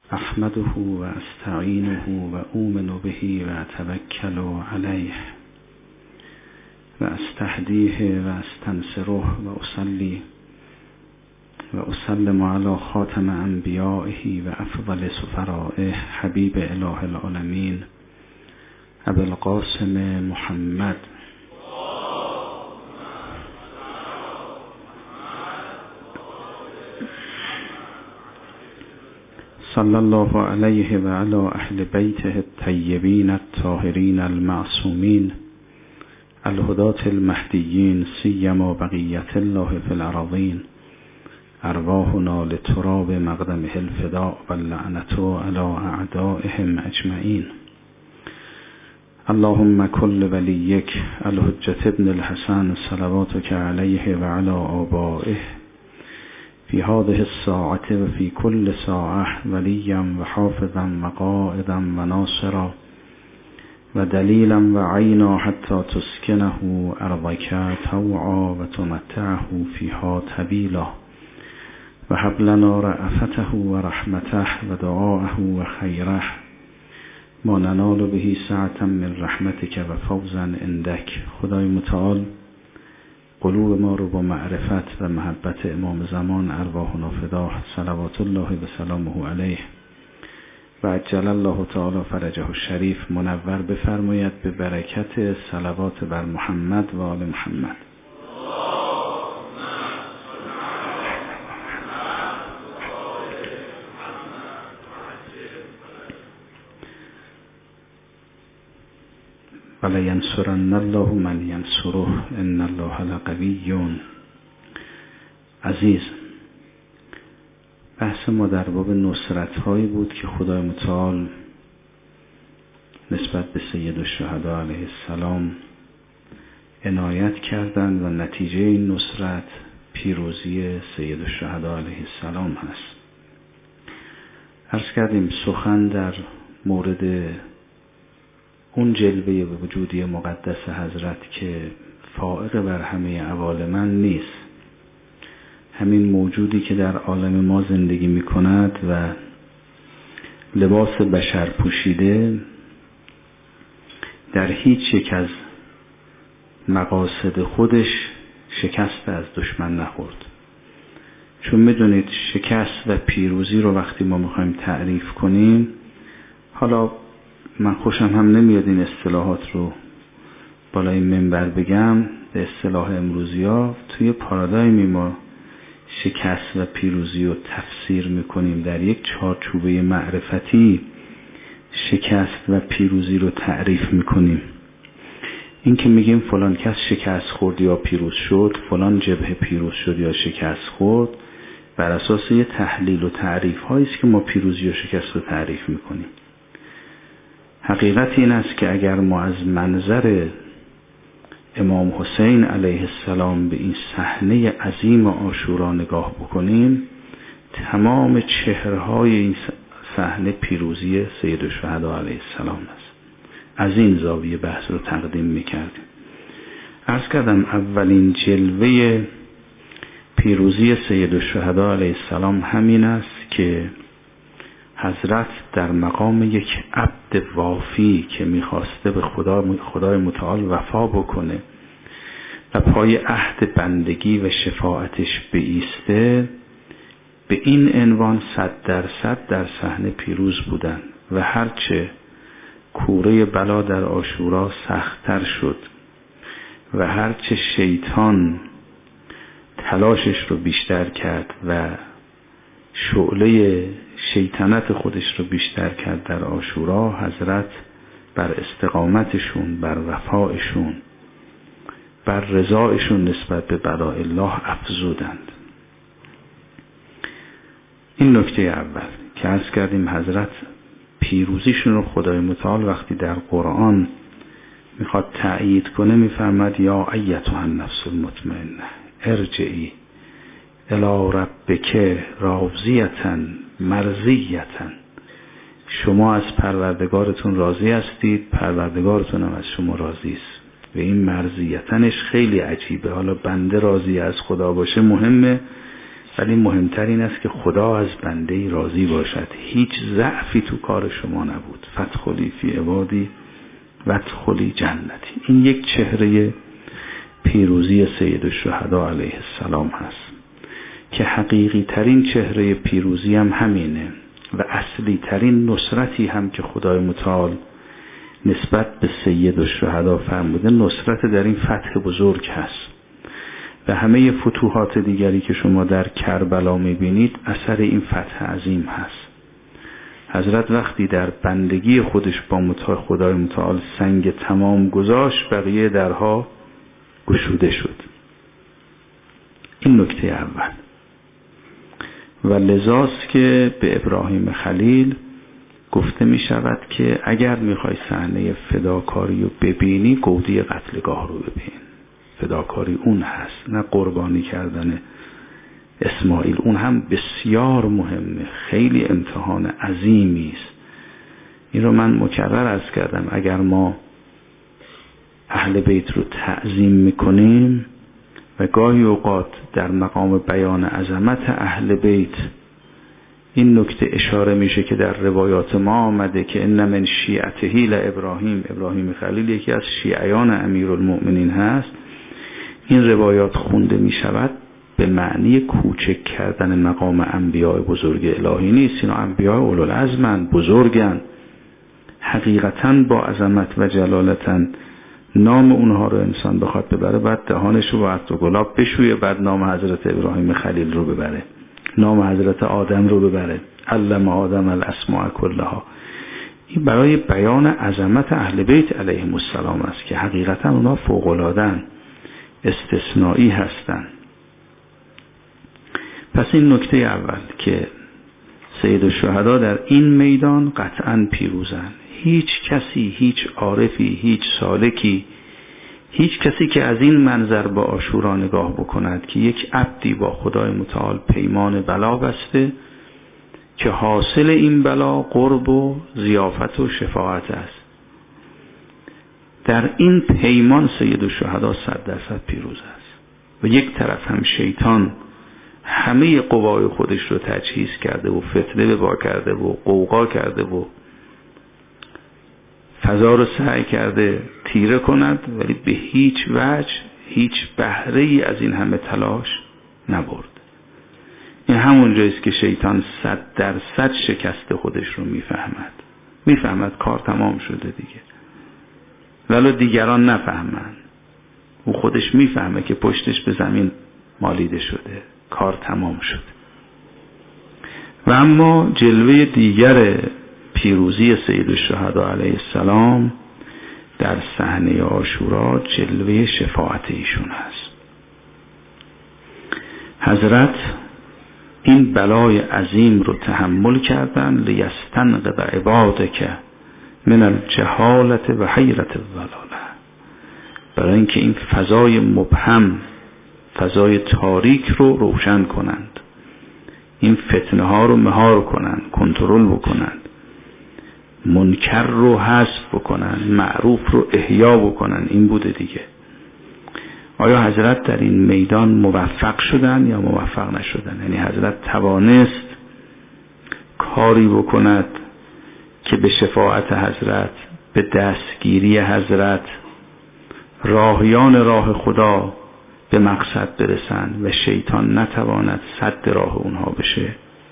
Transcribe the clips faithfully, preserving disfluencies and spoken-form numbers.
احمده و استعینه و اؤمن به و اتوکل علیه و استهدیه و استنصره و اصلی و اسلم علی خاتم انبیائه و افضل سفرائه حبیب اله العالمین ابی القاسم محمد صلی الله علیه و علی اهل بیته الطیبین الطاهرین المعصومین الهداة المهدیین سیما بقیة الله فی الارضین ارواحنا لتراب مقدمه الفداء واللعنة علی اعدائهم اجمعین. اللهم كل ولیک الحجة ابن الحسن صلواتك علیه و علی آبائه فی هذه الساعة و فی کل ساعة ولیا و حافظا و قائدا و ناصرا و دلیلا و عینا حتی تسکنه ارضک طوعا و تمتعه فیها طویلا و هب لنا رأفته و رحمته و دعاءه و خیره ما ننال به سعة من رحمتک و فوزا عندک. خدای متعال قلوب ما رو با معرفت و محبت امام زمان ارواحنا فداه صلوات الله و سلامه علیه و عجل الله تعالی فرجه الشریف منور بفرماید به برکت صلوات بر محمد و آل محمد. ولینصرن الله من ینصره ان الله لقوی عزیز. بحث ما در باب نصرت هایی بود که خدای متعال نسبت به سید الشهدا علیه السلام عنایت کردند و نتیجه این نصرت پیروزی سید الشهدا علیه السلام هست. عرض کردیم سخن در مورد اون جلوه وجودی مقدس حضرت که فائق بر همه عوالم نیست، همین موجودی که در عالم ما زندگی می کند و لباس بشر پوشیده در هیچ یک از مقاصد خودش شکست از دشمن نخورد. چون میدونید شکست و پیروزی رو وقتی ما میخوایم تعریف کنیم، حالا من خوشم هم نمیاد این اصطلاحات رو بالای منبر بگم، به اصطلاح امروزی ها توی پارادایمی ما شکست و پیروزی رو تفسیر میکنیم، در یک چارچوبه معرفتی شکست و پیروزی رو تعریف میکنیم. این که میگیم فلان کس شکست خورد یا پیروز شد، فلان جبهه پیروز شد یا شکست خورد، بر اساس یه تحلیل و تعریف هایی است که ما پیروزی و شکست رو تعریف میکنیم. حقیقت این است که اگر ما از منظر امام حسین علیه السلام به این صحنه عظیم عاشورا نگاه بکنیم، تمام چهرهای این صحنه پیروزی سید الشهدا علیه السلام است. از این زاویه بحث رو تقدیم میکردیم. عرض کردم اولین جلوه پیروزی سید الشهدا علیه السلام همین است که حضرت در مقام یک عبد وافی که میخواسته به خدا خدای متعال وفا بکنه و پای عهد بندگی و شفاعتش بایسته، به این عنوان صد درصد در صحنه پیروز بودن و هرچه کوره بلا در عاشورا سخت‌تر شد و هرچه شیطان تلاشش رو بیشتر کرد و شعله شیطنت خودش رو بیشتر کرد در عاشورا، حضرت بر استقامتشون، بر وفایشون، بر رضایشون نسبت به بلاء الله افزودند. این نکته اول که عرض کردیم حضرت پیروزیشون رو خدای متعال وقتی در قرآن میخواد تأیید کنه میفرماد یا ایتها النفس المطمئنه ارجعی الی ربک راضیة مرضیة. شما از پروردگارتون راضی هستید، پروردگارتون هم از شما راضی است. و این مرضیتنش خیلی عجیبه. حالا بنده راضی از خدا باشه مهمه، ولی مهمتر این است که خدا از بنده راضی باشد. هیچ ضعفی تو کار شما نبود. فادخلی فی عبادی وادخلی جنتی. این یک چهره پیروزی سید الشهدا علیه السلام هست که حقیقی ترین چهره پیروزی هم همینه و اصلی ترین نصرتی هم که خدای متعال نسبت به سید الشهدا فرموده نصرت در این فتح بزرگ هست. و همه فتوحات دیگری که شما در کربلا میبینید اثر این فتح عظیم هست. حضرت وقتی در بندگی خودش با متعال خدای متعال سنگ تمام گذاشت، بقیه درها گشوده شد. این نکته اول. و لذاست که به ابراهیم خلیل گفته می شود که اگر می خواهی صحنه فداکاری رو ببینی، گودی قتلگاه رو ببین. فداکاری اون هست، نه قربانی کردن اسماعیل. اون هم بسیار مهمه، خیلی امتحان عظیمی است. این رو من مکرر عرض کردم. اگر ما اهل بیت رو تعظیم میکنیم و گاهی اوقات در مقام بیان عظمت اهل بیت این نکته اشاره میشه که در روایات ما آمده که ان من شیعته لابراهیم، ابراهیم خلیل یکی از شیعیان امیرالمؤمنین هست. این روایات خونده میشود به معنی کوچک کردن مقام انبیاء بزرگ الهی نیست. اینا انبیاء اولوالعزمن، بزرگن، حقیقتا با عظمت و جلالتن. نام اونها رو انسان بخواد ببره بعد دهانش رو با عطر و گلاب بشویه، بعد نام حضرت ابراهیم خلیل رو ببره، نام حضرت آدم رو ببره، علم آدم الاسماء کلها. این برای بیان عظمت اهل بیت علیهم السلام است که حقیقتا اونها فوق‌العاده‌اند، استثنایی هستند. پس این نکته اول که سید الشهدا در این میدان قطعاً پیروزند. هیچ کسی، هیچ عارفی، هیچ سالکی، هیچ کسی که از این منظر با عاشورا نگاه بکند که یک عبدی با خدای متعال پیمان بلا بسته که حاصل این بلا قرب و ضیافت و شفاعت است، در این پیمان سید الشهدا صد درصد پیروز است. و یک طرف هم شیطان همه قوای خودش رو تجهیز کرده و فتنه به پا کرده و قوقا کرده و فضا رو سعی کرده تیره کند، ولی به هیچ وجه هیچ بهره ای از این همه تلاش نبرد. این همون جاییست که شیطان صد درصد شکست خودش رو میفهمد. میفهمد کار تمام شده دیگه، ولی دیگران نفهمن. او خودش میفهمه که پشتش به زمین مالیده شده، کار تمام شد. و اما جلوه دیگر پیروزی سید الشهدا علیه السلام در صحنه عاشورا جلوه شفاعت ایشون هست. حضرت این بلای عظیم رو تحمل کردن لیستنقذ عبادک من الجهالت و حیرت الضلاله، برای اینکه این فضای مبهم، فضای تاریک رو روشن کنند، این فتنه ها رو مهار کنند، کنترل بکنند، منکر رو حذف بکنن، معروف رو احیا بکنن. این بوده دیگه. آیا حضرت در این میدان موفق شدن یا موفق نشدن؟ یعنی حضرت توانست کاری بکند که به شفاعت حضرت، به دستگیری حضرت، راهیان راه خدا به مقصد برسند و شیطان نتواند سد راه اونها بشه؟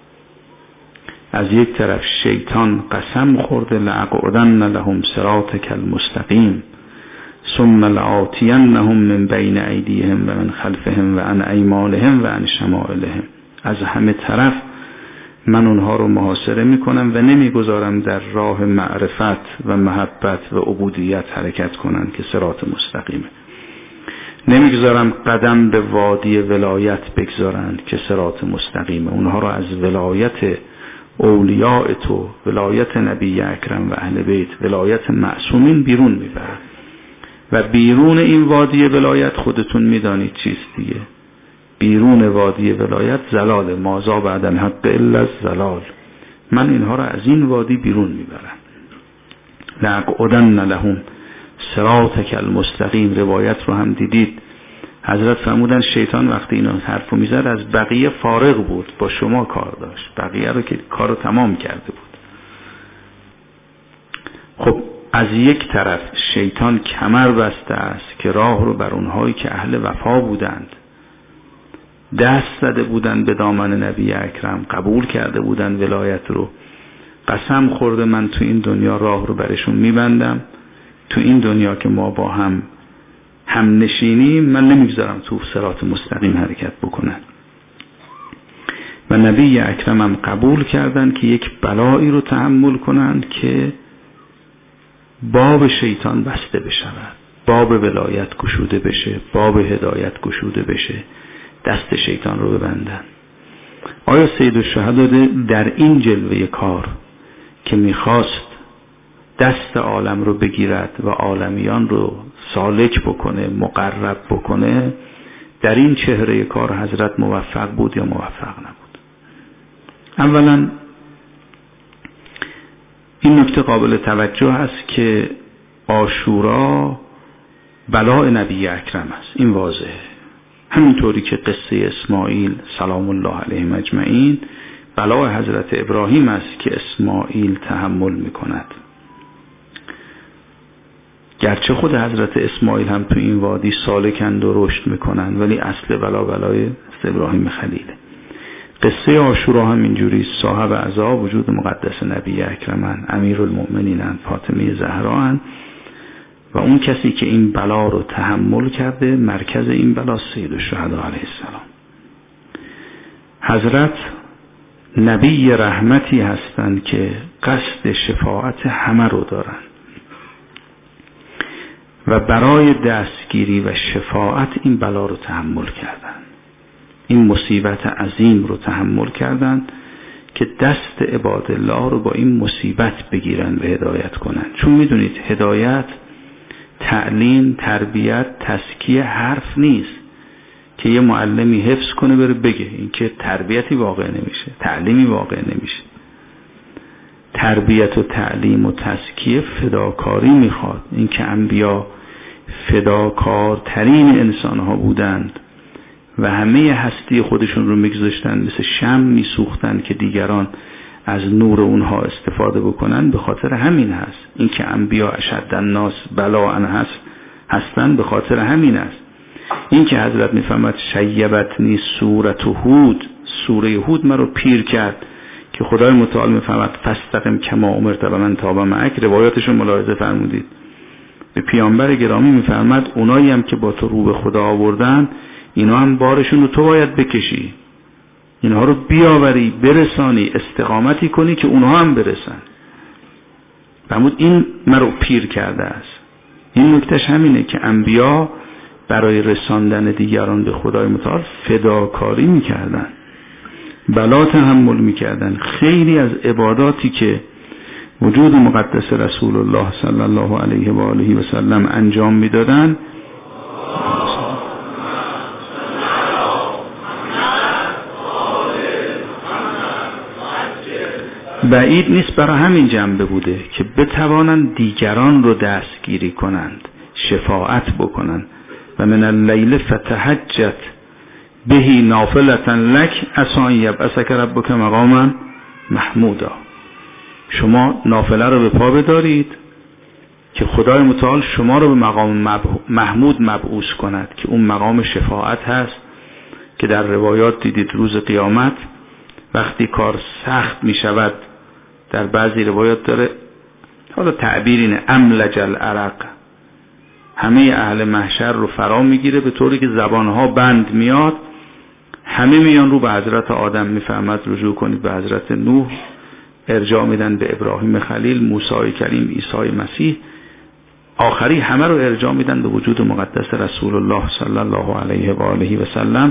از یک طرف شیطان قسم خورده لأقعدن لهم صراطک المستقیم ثم لآتینهم من بین ایدیهم و من خلفهم و عن ایمانهم و عن شمائلهم. از همه طرف من اونها رو محاصره میکنم و نمیگذارم در راه معرفت و محبت و عبودیت حرکت کنند که صراط مستقیمه. نمیگذارم قدم به وادی ولایت بگذارند که صراط مستقیمه. اونها رو از ولایت اولیاء تو، ولایت نبی اکرم و اهل بیت، ولایت معصومین بیرون میبرن. و بیرون این وادی ولایت خودتون میدانید چیست دیگه. بیرون وادی ولایت زلال، مازا بعد الحق الا الزلال. من اینها را از این وادی بیرون میبرم. لأقعدن لهم صراطک المستقیم. روایت رو هم دیدید حضرت فرمودن شیطان وقتی اینو حرفو میزد از بقیه فارغ بود، با شما کار داشت، بقیه رو که کارو تمام کرده بود. خب از یک طرف شیطان کمر بسته است که راه رو بر اونهایی که اهل وفا بودند، دست زده بودند به دامن نبی اکرم، قبول کرده بودند ولایت رو، قسم خورده من تو این دنیا راه رو برشون میبندم، تو این دنیا که ما با هم هم نشینیم من نمیگذارم تو صراط مستقیم حرکت بکنن. و نبی اکرم هم قبول کردن که یک بلایی رو تحمل کنند که باب شیطان بسته بشود، باب ولایت گشوده بشه، باب هدایت گشوده بشه، دست شیطان رو ببندن. آیا سید الشهدا در این جلوه کار که میخواست دست عالم رو بگیرد و عالمیان رو سالک بکنه، مقرب بکنه، در این چهره کار حضرت موفق بود یا موفق نبود؟ اولا این نکته قابل توجه است که عاشورا بلاء نبی اکرم است، این واضحه. همینطوری که قصه اسماعیل سلام الله علیه مجمعین بلاء حضرت ابراهیم است که اسماعیل تحمل میکند. گرچه خود حضرت اسماعیل هم تو این وادی سالکند و رشد میکنند، ولی اصل بلا بلای ابراهیم خلیله. قصه عاشورا هم اینجوری، صاحب عزا وجود مقدس نبی اکرمن، امیرالمؤمنینن، فاطمه زهراان، و اون کسی که این بلا رو تحمل کرده مرکز این بلا سید الشهدا علیه السلام. حضرت نبی رحمتی هستند که قصد شفاعت همه رو دارن و برای دستگیری و شفاعت این بلا رو تحمل کردن، این مصیبت عظیم رو تحمل کردن که دست عباد الله رو با این مصیبت بگیرن و هدایت کنن. چون میدونید هدایت، تعلیم، تربیت، تزکیه حرف نیست که یه معلمی حفظ کنه بره بگه، این که تربیتی واقع نمیشه، تعلیمی واقع نمیشه. تربیت و تعلیم و تزکیه فداکاری میخواد. این که انبیا فداکارترین انسان ها بودند و همه هستی خودشون رو میگذاشتن، مثل شمع میسوختن که دیگران از نور اونها استفاده بکنن، به خاطر همین هست. این که انبیا اشد الناس بلاء هست هستن به خاطر همین است. این که حضرت میفهمد شیبتنی سورت هود، سوره هود مرا پیر کرد، که خدای متعال میفهمد فاستقم کما امرت و من تاب معک، روایاتشون ملاحظه فرمودید. به پیامبر گرامی میفرماد اونایی هم که با تو رو به خدا آوردن، اینا هم بارشون رو تو باید بکشی، اینها رو بیاوری، برسانی، استقامتی کنی که اونها هم برسن. فرمود این مرا پیر کرده است. این نکتهش همینه که انبیا برای رساندن دیگران به خدای متعال فداکاری میکردن، بلا تحمل میکردن. خیلی از عباداتی که وجود مقدس رسول الله صلی الله علیه و آله و سلم انجام میدادن، بعید نیست برای همین جنبه بوده که بتوانند دیگران رو دستگیری کنند، شفاعت بکنند. و من اللیل فتهجت بهی نافلة لک عسی ان یبعثک ربک مقاما محمودا. شما نافله رو به پا بدارید که خدای متعال شما رو به مقام محمود مبعوث کند، که اون مقام شفاعت هست که در روایات دیدید روز قیامت وقتی کار سخت می شود، در بعضی روایات داره، حالا تعبیر اینه، املج العرق، همه اهل محشر رو فرا میگیره به طوری که زبانها بند میاد، همه میان رو به حضرت آدم، میفرماد رجوع کنید به حضرت نوح، ارجاع میدن به ابراهیم خلیل، موسی کریم، عیسی مسیح، آخری همه رو ارجاع میدن به وجود مقدس رسول الله صلی الله علیه و آله و سلم.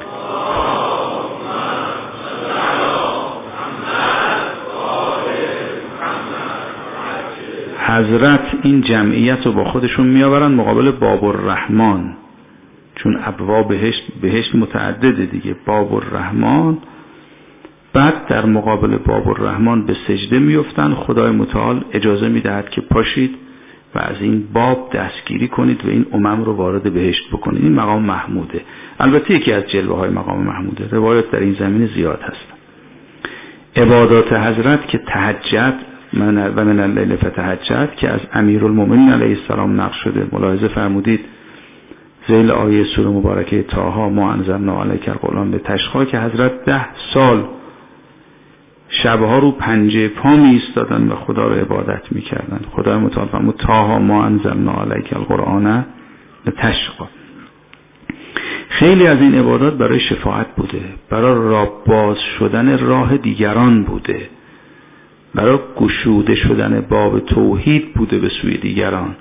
حضرت این جمعیت رو با خودشون میآورن مقابل باب الرحمن، چون ابواب بهشت بهشت متعدده دیگه، باب الرحمن. بعد در مقابل باب الرحمن به سجده میفتن، خدای متعال اجازه میدهد که پاشید و از این باب دستگیری کنید و این امم رو وارد بهشت بکنید. این مقام محموده. البته یکی از جلوه های مقام محموده. روایات در این زمینه زیاد هست. عبادات حضرت که تهجد و من اللیل فتهجد که از امیرالمومنین علیه السلام نقل شده، ملاحظه فرمودید ذیل آیه سوره مبارکه طه ما انزلنا علیک القرآن به تشقا که حضرت ده سال شبها رو پنجه پا می ایستادن و خدا رو عبادت می کردن. خدای متعال فرمود طه ما انزلنا علیک القرآن به تشقا. خیلی از این عبادات برای شفاعت بوده، برای راه باز شدن راه دیگران بوده، برای گشوده شدن باب توحید بوده به سوی دیگران.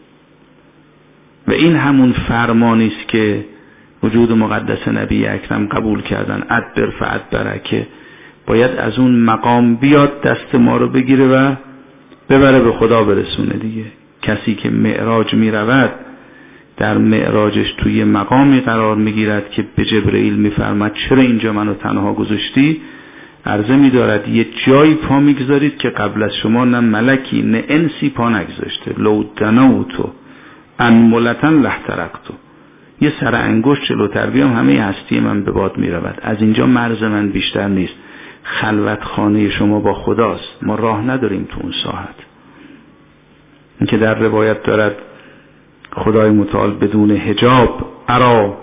و این همون فرمانی است که وجود مقدس نبی اکرم قبول کردن، ادبر فادبر، که باید از اون مقام بیاد دست ما رو بگیره و ببره به خدا برسونه دیگه. کسی که معراج می رود در معراجش توی مقامی قرار می گیرد که به جبرئیل می فرمد چرا اینجا منو تنها گذاشتی؟ عرضه می دارد یه جایی پا می گذارید که قبل از شما نه ملکی نه انسی پا نگذاشته. لو دنوتو انملتن لحترقتو. یه سر انگشت جلوتر بیام همه هستی من به باد می رود. از اینجا مرز من بیشتر نیست. خلوت خانه شما با خداست، ما راه نداریم تو اون ساحت. این که در روایت دارد خدای متعال بدون حجاب ارا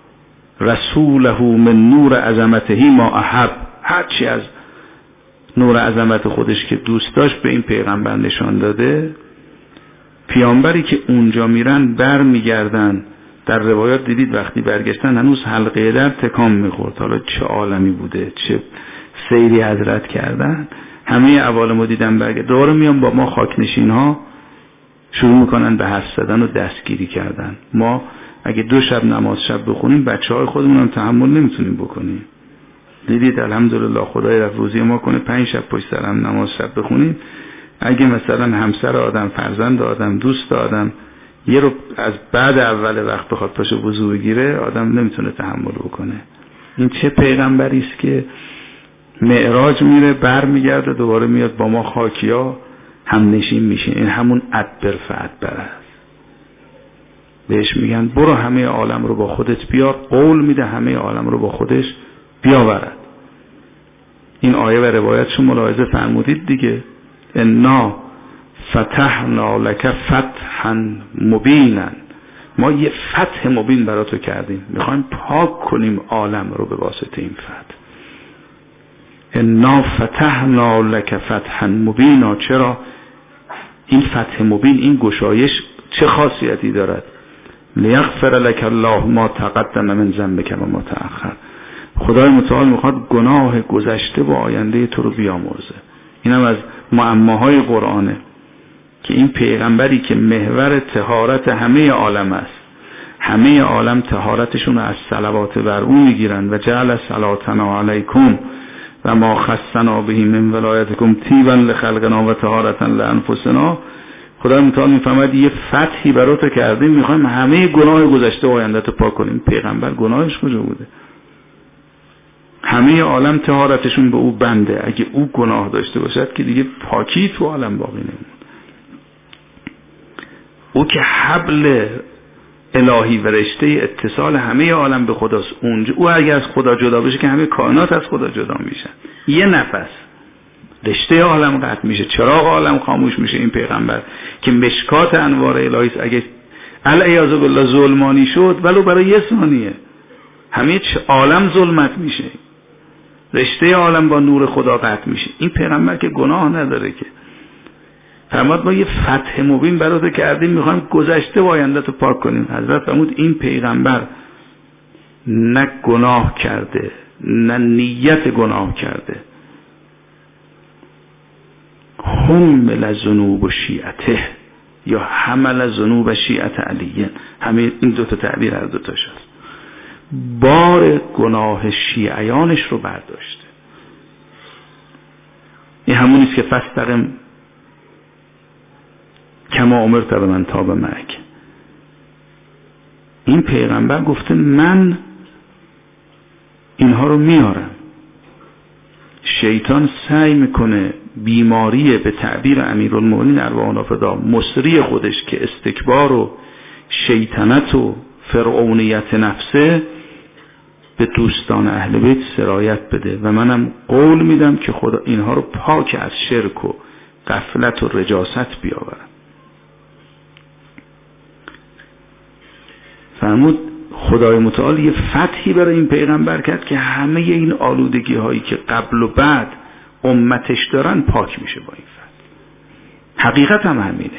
رسوله من نور عظمته ما احب، هرچی از نور عظمت خودش که دوست داشت به این پیغمبر نشان داده. پیامبری که اونجا میرن بر میگردن، در روایات دیدید وقتی برگشتن هنوز حلقه در تکان میخورد. حالا چه عالمی بوده، چه سیری حضرت کردن. همه عوالمو دیدن برگرد، دوباره میان با ما خاکنشین ها شروع میکنن به حرف زدن و دستگیری کردن. ما اگه دو شب نماز شب بخونیم بچه های خودمون هم تحمل نمیتونیم بکنیم. دیدید الحمدلله خدای رفت روزی ما کنه پنج شب پشت سر هم نماز شب بخونیم. اگه مثلا همسر آدم، فرزند آدم، دوست آدم یه رو از بعد اول وقت بخواد پاشو وضو بگیره، آدم نمیتونه تحمل بکنه. این چه پیغمبری است که معراج میره بر میگرده دوباره میاد با ما خاکیا هم نشین میشه. این همون ادبر فادبر است. بهش میگن برو همه عالم رو با خودت بیار، قول میده همه عالم رو با خودش بیاورد. این آیه و روایتشو ملاحظه فرمودید دیگه. انا فتحنا لک فتحا مبینا، ما یه فتح مبین برای تو کردیم، میخوایم پاک کنیم عالم رو به واسطه این فتح. انا فتحنا لک فتحا مبینا. چرا این فتح مبین، این گشایش چه خاصیتی دارد؟ لیغفر لک الله ما تقدم من ذنبک و ما تأخر. خدای متعال میخواد گناه گذشته و آینده تو رو بیامرزه. اینم از معماهای قرآنه که این پیغمبری که محور طهارت همه عالم است، همه عالم طهارتشون از صلوات بر او میگیرن و جعل صلاتنا علیکم و ما خصنا به من ولایتکم طیبا لخلقنا و طهارتا لانفسنا. خدای متعال میفهمد یه فتحی برات کردیم، میخوایم همه گناه گذشته و آینده تو پاک کنیم. پیغمبر گناهش کجا بوده؟ همه عالم طهارتشون به او بنده. اگه او گناه داشته باشد که دیگه پاکی تو عالم باقی نمون. او که حبل الهی و رشته اتصال همه عالم به خداست. اونجا او اگه از خدا جدا بشه که همه کائنات از خدا جدا میشن. یه نفس رشته عالم قطع میشه، چراغ عالم خاموش میشه. این پیغمبر که مشکات انوار الهی است، اگه العیاذ بالله ظلمانی شد ولو برای یه ثانیه همه عالم ظلمت میشه، رشته عالم با نور خدا قطع میشه. این پیغمبر که گناه نداره که فرمود ما یه فتح مبین برات کردیم، میخوایم گذشته و آینده تو پاک کنیم. حضرت فرمود این پیغمبر نه گناه کرده نه نیت گناه کرده. حمل ذنوب شیعته یا حمل ذنوب شیعت علیه، همین این دو تا تعبیر هر دو تاش هست. بار گناه شیعیانش رو برداشته. این همونیست که فاستقم کما امرت به من تاب معک. این پیغمبر گفته من اینها رو میارم. شیطان سعی میکنه بیماری به تعبیر امیرالمومنین ارواح الله فدا مصری خودش که استکبار و شیطنت و فرعونیت نفسه به دوستان اهل بیت سرایت بده و منم قول میدم که خدا اینها رو پاک از شرک و غفلت و رجاست بیاورم. فرمود خدای متعال یه فتحی برای این پیغمبر کرد که همه این آلودگی هایی که قبل و بعد امتش دارن پاک میشه با این فتح. حقیقت هم همینه،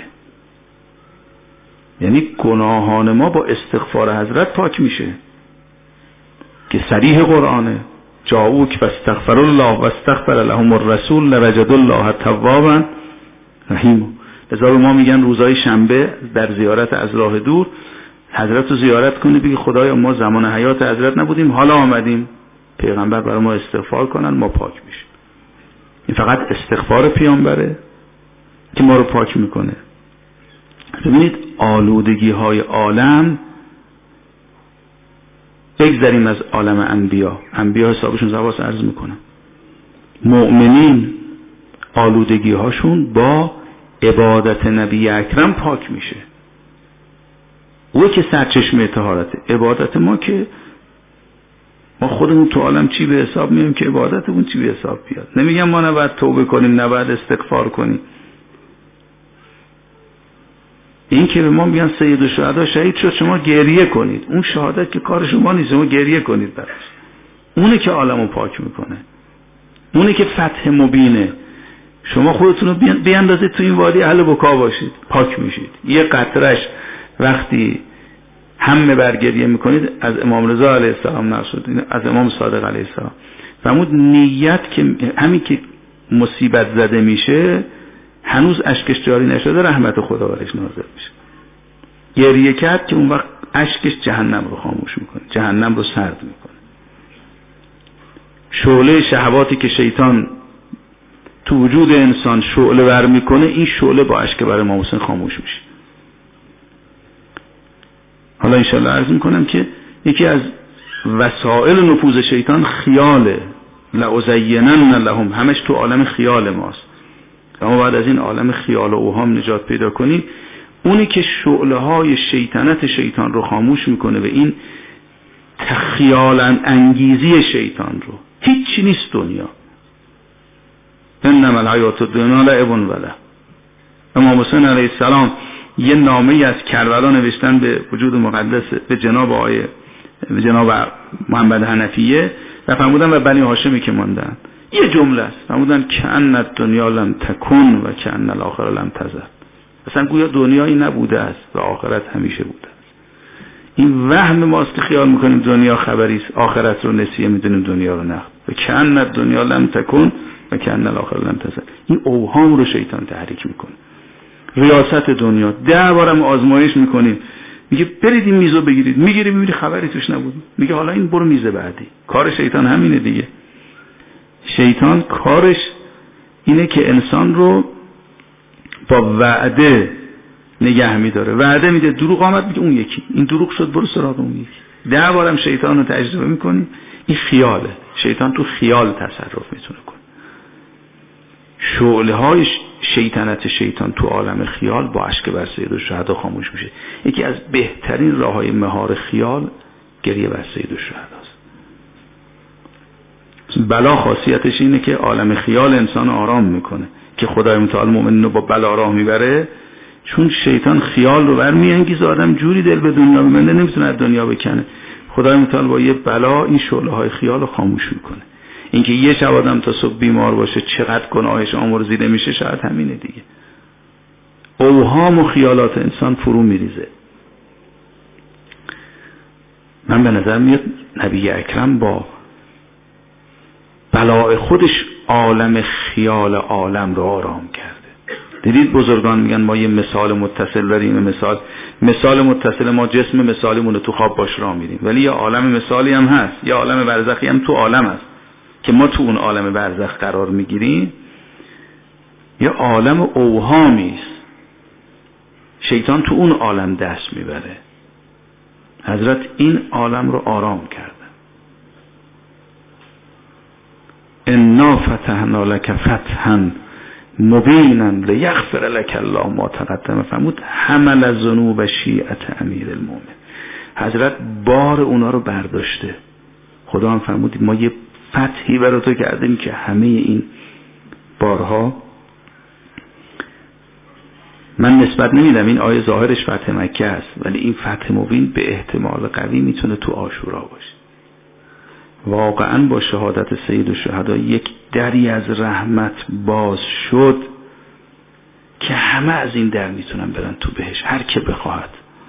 یعنی گناهان ما با استغفار حضرت پاک میشه که صریح قرآنه. جاءوک فاستغفر الله واستغفر لهم الرسول لوجد الله توابا رحیم. لذا ما میگن روزهای شنبه در زیارت از راه دور حضرت رو زیارت کنی، بگی خدایا ما زمان حیات حضرت نبودیم، حالا آمدیم، پیغمبر برای ما استغفار کنن، ما پاک میشیم. این فقط استغفار پیامبره که ما رو پاک میکنه. ببینید آلودگی های عالم، بگذاریم از عالم انبیا، انبیا حسابشون زواس عرض میکنم، مؤمنین آلودگی هاشون با عبادت نبی اکرم پاک میشه. او که سرچشمه طهارته. عبادت ما که ما خودمون تو عالم چی به حساب میایم که عبادتمون چی به حساب بیاد. نمیگم ما نباید توبه کنیم، نباید استغفار کنیم. این که به ما میگن سید الشهدا شهید شد شما گریه کنید، اون شهادت که کار شما نیست، شما گریه کنید براش. اونه که عالمو پاک میکنه، اونه که فتح مبینه. شما خودتون رو بیاندازید تو این وادی اهل بکا باشید، پاک میشید. یه قطرش وقتی همه برگریه میکنید از امام رضا علیه السلام نشد، از امام صادق علیه السلام. فرمود نیت که همین که مصیبت زده میشه هنوز اشکش جاری نشده رحمت خدا برش نازل میشه. گریه کرد که اون وقت اشکش جهنم رو خاموش میکنه، جهنم رو سرد میکنه. شعله شهواتی که شیطان تو وجود انسان شعله ور میکنه، این شعله با اشک بر امام حسین خاموش میشه. حالا انشاءالله عرض میکنم که یکی از وسائل نفوذ شیطان خیاله. لأزینن لهم، همش تو عالم خیال ماست. اما بعد از این عالم خیال و اوهام نجات پیدا کنیم، اونی که شعله های شیطنت شیطان رو خاموش میکنه و این تخیالا انگیزی شیطان رو، هیچی نیست دنیا. انما الحیات الدنیا لعب و لهو. امام حسین علیه السلام یه نامه از کربلا نوشتن به وجود مقدس، به جناب آقای به جناب محمد حنفیه و فرمودن و بنی هاشمی که ماندن، یه جمله است، فرمودن کأن الدنیا لم تکن و کأن الاخره لم تزل. اصلا گویا دنیایی نبوده است و آخرت همیشه بوده است. این وهم ماست که خیال میکنیم دنیا خبری است، آخرت رو نسیه میدونیم، دنیا رو نه. و کأن الدنیا لم تکن و کأن الاخره لم تزل. این اوهام رو شیطان تحریک میکنه. ریاست دنیا ده بارم آزمایش میکنیم، میگه برید این میزو بگیرید، میگیری میبینی خبری توش نبود، میگه حالا این برو میز بعدی. کار شیطان همینه دیگه. شیطان کارش اینه که انسان رو با وعده نگه میداره. وعده میده، دروغ آمد میگه اون یکی، این دروغ شد برو سراغ اون یکی. ده بارم شیطان رو تجربه میکنیم. این خیاله. شیطان تو خیال تصرف میتونه کنه. شعله های شیطنت شیطان تو عالم خیال با اشک بر سید الشهدا خاموش میشه. یکی از بهترین راه های مهار خیال گریه بر سید الشهداست. بلا خاصیتش اینه که عالم خیال انسان آرام میکنه، که خدای متعال مؤمن رو با بلا راه میبره. چون شیطان خیال رو برمیانگیزه، آدم جوری دل به دنیا ببنده نمیتونه از دنیا بکنه. خدای متعال با یه بلا این شعله های خیال رو خاموش میکنه. اینکه یه شب آدم تا صبح بیمار باشه چقدر گناهش آمرزیده میشه، شاید همینه دیگه. اوهام و خیالات انسان فرو میریزه. من به نظر میاد نبی اکرم با بلاء خودش عالم خیال عالم رو آرام کرده. دیدید بزرگان میگن ما یه مثال متصل داریم، مثال مثال متصل ما جسم مثالیمون رو تو خواب باش راه میریم، ولی یه عالم مثالی هم هست، یه عالم برزخی هم تو عالم هست که ما تو اون عالم برزخ قرار میگیریم. یه عالم اوهامی است، شیطان تو اون عالم دست میبره. حضرت این عالم رو آرام کرده. انا فتحنا لک فتحا مبینا لیغفر لک الله ما تقدم. فرمود حمل ذنوب شیعة امیر المؤمن. حضرت بار اونا رو برداشته. خدا هم فرمود ما یه فتحی برای تو کردیم که همه این بارها، من نسبت نمیدم این آیه ظاهرش فتح مکه است، ولی این فتح مبین به احتمال قوی میتونه تو عاشورا باشه. واقعا با شهادت سید الشهدا یک دری از رحمت باز شد که همه از این در میتونن برن تو بهش، هر که بخواهد.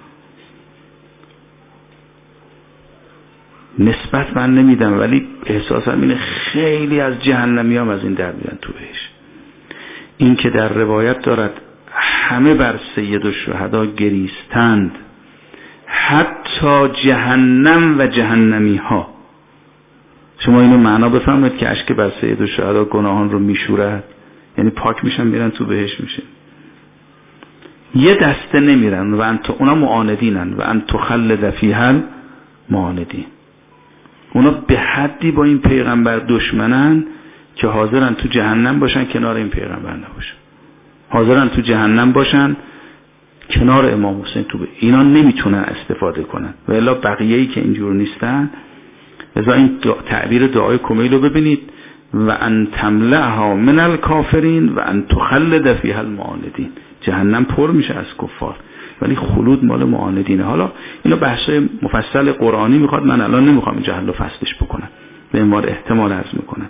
نسبت من نمیدم، ولی احساسم اینه خیلی از جهنمی هم از این در میرن تو بهش. این که در روایت دارد همه بر سید الشهدا گریستند، حتی جهنم و جهنمی ها. شما اینو معنا بفهمید که اشک بر سید الشهدا گناهان رو میشورد، یعنی پاک میشن میرن تو بهش میشه. یه دسته نمیرن و انت اونا معاندینن و انت تخلد فیها معاندین. اونا به حدی با این پیغمبر دشمنن که حاضرن تو جهنم باشن کنار این پیغمبر نباشن، حاضرن تو جهنم باشن کنار امام حسین تو به. اینا نمیتونن استفاده کنن و الا بقیه‌ای که اینجور نیستن. لذا این تعبیر دعای کمیل رو ببینید، و ان تملعها من الکافرین و ان تخلد فیها المعاندین. جهنم پر میشه از کفار ولی خلود مال معاندینه. حالا اینا بحثای مفصل قرآنی میخواد، من الان نمیخوام جهل و فصلش بکنم، به اینوار احتمال عرض میکنم.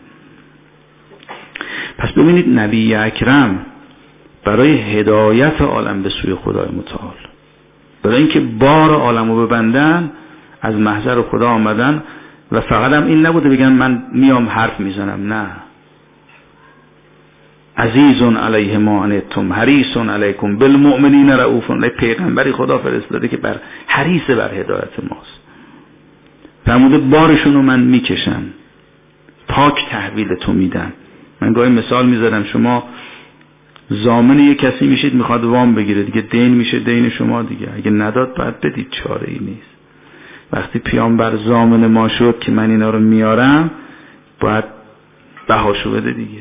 پس ببینید نبی اکرم برای هدایت عالم به سوی خدای متعال، برای اینکه بار عالم رو ببندن، از محضر خدا آمدن و فقط هم این نبوده بگن من میام حرف میزنم، نه. عزیزون علیه ما عنتم حریصون علیکم بالمؤمنین رؤوف. پیغمبری خدا فرستاده که بر حریص بر هدایت ماست. فرموده بارشون رو من میکشم، پاک تحویل تو میدم. من گاهی مثال میذارم، شما ضامن یک کسی میشید میخواد وام بگیره دیگه، دین میشه دین شما دیگه، اگه نداد باید بدید، چاره ای نیست. وقتی پیامبر ضامن ما شد که من اینا رو میارم، باید بهاشو بده دیگه.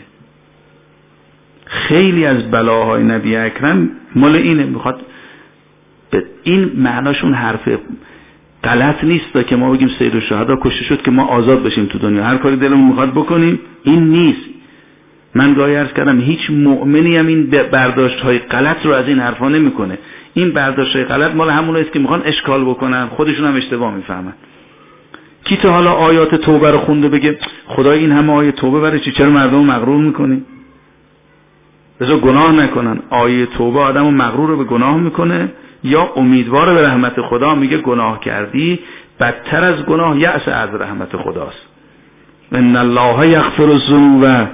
خیلی از بلاهای نبی اکرم مال اینه، میخواد این معناشون حرف غلط نیست که ما بگیم سید الشهدا کشته شد که ما آزاد بشیم تو دنیا، هر کاری دلمون میخواد بکنیم. این نیست. من گاهی عرض کردم هیچ مؤمنی هم این برداشت های غلط رو از این حرفا نمیکنه. این برداشت های غلط مال همونایی است که میخوان اشکال بکنن، خودشون هم اشتباه میفهمن. کی تا حالا آیات توبه رو خونده بگه خدای این همه آیه توبه برای چی، چرا مردم مغرور میکنی؟ بذار گناه نکنن. آیه توبه آدمو مغرور به گناه میکنه یا امیدوار به رحمت خدا؟ میگه گناه کردی بدتر از گناه یأس از رحمت خداست. ان الله یغفر الذنوب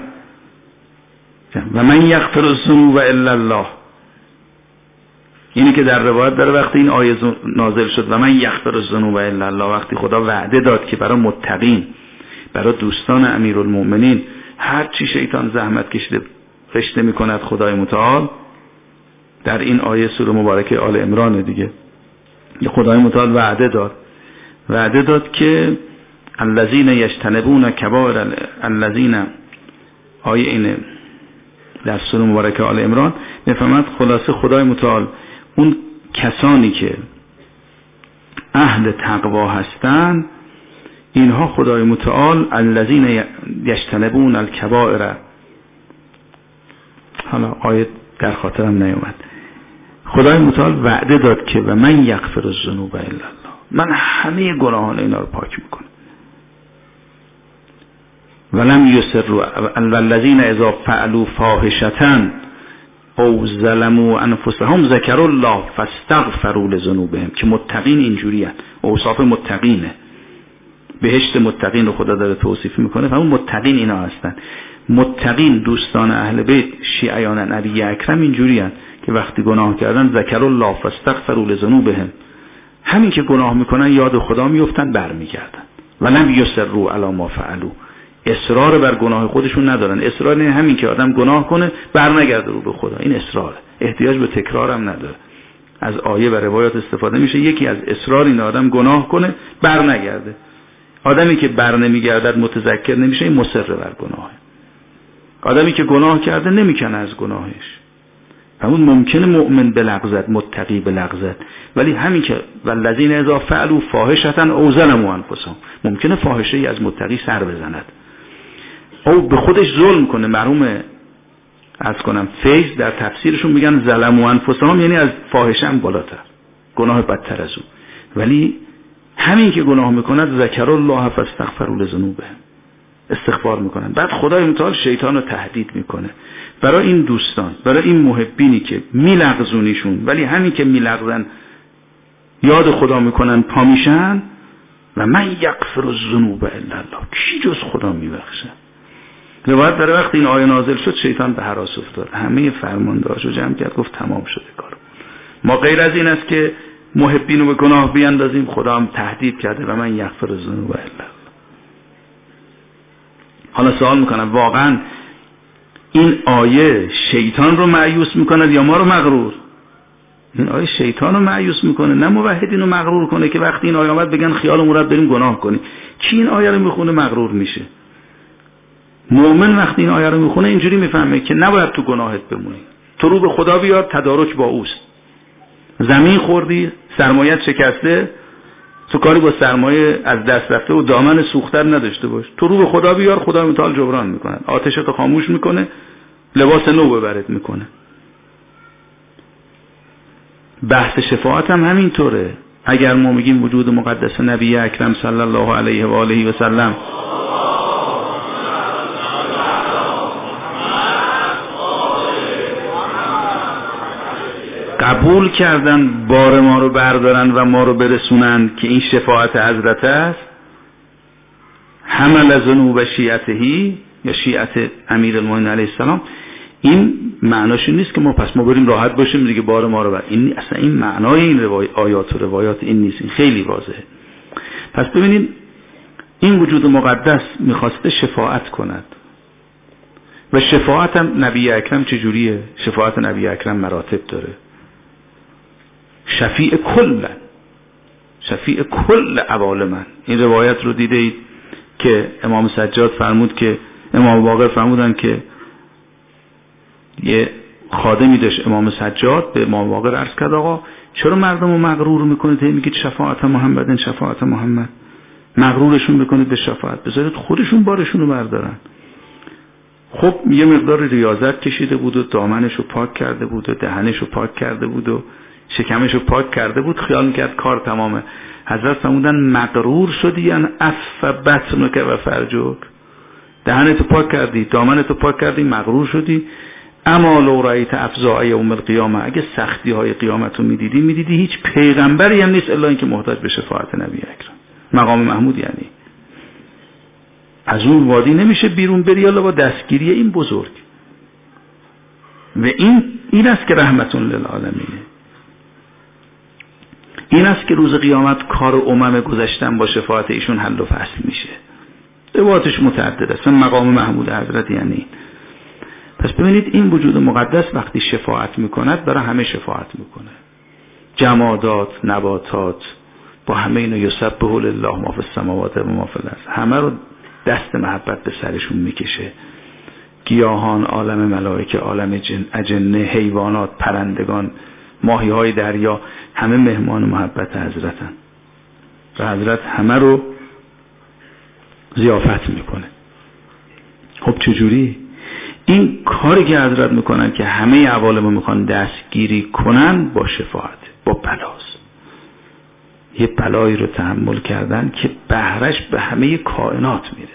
و من یغفر الذنوب الا الله. اینی که در روایت داره وقتی این آیه نازل شد و من یغفر الذنوب الا الله، وقتی خدا وعده داد که برای متقین، برای دوستان امیرالمؤمنین هر چی شیطان زحمت کشیده رشته میکند خدای متعال، در این آیه سوره مبارکه آل عمران دیگه، یه خدای متعال وعده داد وعده داد که الذین یجتنبون کبائر الذین، آیه اینه در سوره مبارکه آل عمران میفهمد خلاصه خدای متعال اون کسانی که اهل تقوا هستند اینها خدای متعال الذین یجتنبون الکبائر، حالا آیه در خاطرم نیومد، خدای متعال وعده داد که و من یغفر الذنوب الا الله، من همه گناهان اینا رو پاک میکنم. ولم یسروا والذین اذا فعلوا فاحشة او ظلموا انفسهم ذکروا الله فاستغفروا لذنوبهم. که متقین اینجوری هستند، اوصاف متقینه، بهشت متقین رو خدا داره توصیف میکنه. همون متقین اینا هستن. متقین دوستان اهل بیت شیعیان نبی اکرم اینجوری هستند که وقتی گناه کردن ذکروا الله فاستغفروا لذنوبهم، همین که گناه میکنن یاد خدا میافتن برمیگردن. ولم یسروا علی ما فعلوا، اصرار بر گناه خودشون ندارن. اصرار نه همین که آدم گناه کنه برنگرده رو به خدا، این اصراره، احتیاج به تکرار هم نداره. از آیه و روایات استفاده میشه. یکی از اصرار این آدم گناه کنه برنگرده. آدمی که بر نمیگردد متذکر نمیشه، این مصر بر گناهه. آدمی که گناه کرده نمیکنه از گناهش. همون ممکنه مؤمن بلغزد، متقی بلغزد، ولی همین که والذین اذا فعلوا فاحشة او ظلموا انفسهم، ممکنه فاحشه ای از متقی سر بزند او به خودش ظلم کنه. مرحوم از کنم فیض در تفسیرشون میگن ظلموا انفسهم یعنی از فاحشه هم بالاتر، گناه بدتر از اون، ولی همین که گناه میکند ذکر الله فاستغفروا لذنوبهم، استغفار میکنن. بعد خدای متعال شیطان رو تهدید میکنه برای این دوستان، برای این محبینی که میلغزونیشون، ولی همین که میلغزن یاد خدا میکنن پا میشن. و من یغفر الذنوب الا الله، کی جز خدا میبخشه. روایت در وقت این آیه نازل شد شیطان به هراس افتاد، همه فرماندهاشو جمع کرد، گفت تمام شده کارو، ما غیر از این است که محبین رو به گناه بیاندازیم، خدا هم تهدید کرده و من یغفر الذنوب الا الله. حالا سوال میکنم واقعا این آیه شیطان رو مایوس میکنه یا ما رو مغرور؟ این آیه شیطان رو مایوس میکنه، نه موحدین رو مغرور کنه که وقتی این آیه آمد بگن خیالمون رو بریم گناه کنیم. کی این آیه رو میخونه مغرور میشه؟ مؤمن وقتی این آیه رو میخونه اینجوری میفهمه که نباید تو گناهت بمونی، تو رو به خدا بیاد، تدارک با اوست. زمین خوردی، سرمایت شکسته، تو کاری با سرمایه از دست رفته و دامن سوختر نداشته باش، تو رو به خدا بیار، خدا متعال جبران میکنه، آتشتو خاموش میکنه، لباس نو ببرت میکنه. بحث شفاعت هم همینطوره. اگر ما میگیم وجود مقدس نبی اکرم صلی الله علیه و آله و سلم قبول کردن بار ما رو بردارن و ما رو برسونن که این شفاعت حضرت است، حمل ذنوب شیعتهی یا شیعت امیرالمومنین علیه السلام، این معناش نیست که ما پس ما بریم راحت باشیم دیگه بار ما رو بر این، اصلا این معنای این روای آیات و روایات این نیست، این خیلی واضحه. پس ببینید این وجود مقدس میخواسته شفاعت کند و شفاعت هم نبی اکرم چجوریه؟ شفاعت نبی اکرم مراتب داره. شفیع کل شفیع کل عوالم. این روایت رو دیده اید که امام سجاد فرمود که امام باقر فرمودن که یه خادمی داشت امام سجاد، به امام باقر عرض کرد آقا چرا مردم رو مغرور میکنید؟ میگید شفاعت محمد، شفاعت محمد، مغرورشون میکنید به شفاعت، بذارید خودشون بارشون رو بردارن. خب یه مقدار ریاضت کشیده بود و دامنش رو پاک کرده بود و دهنش رو پاک کرده بود و شکمش رو پاک کرده بود، خیال میکرد کار تمامه. حضرت فرمودن مغرور شدی یعنی اف بطنک و فرجک، دهنتو پاک کردی، دامنتو پاک کردی، مغرور شدی. اما لو رأیت افزاع یوم القیامه، اگه سختی های قیامت رو میدیدی میدیدی هیچ پیغمبری هم نیست الا اینکه محتاج به شفاعت نبی اکرم مقام محمود. یعنی از اون وادی نمیشه بیرون بری الا با دستگیری این بزرگ. و این این است که رحمت للعالمینه. این است که روز قیامت کار امم گذشتن با شفاعت ایشون حل و فصل میشه. روایاتش متعدد است. مقام محمود حضرت یعنی. پس ببینید این وجود مقدس وقتی شفاعت میکند برای همه شفاعت میکنه، جمادات، نباتات، با همه اینو یسبح لله ما فی السماوات و ما فی الارض، همه رو دست محبت به سرشون میکشه. گیاهان، عالم ملائکه، عالم جن، اجنه، حیوانات، پرندگان، ماهی های دریا، همه مهمان محبت حضرتن و حضرت همه رو ضیافت میکنه. خب چجوری؟ این کاری که حضرت میکنن که همه عوالم رو میخوان دستگیری کنن با شفاعت، با بلاست. یه بلایی رو تحمل کردن که بهرش به همه کائنات میرسه.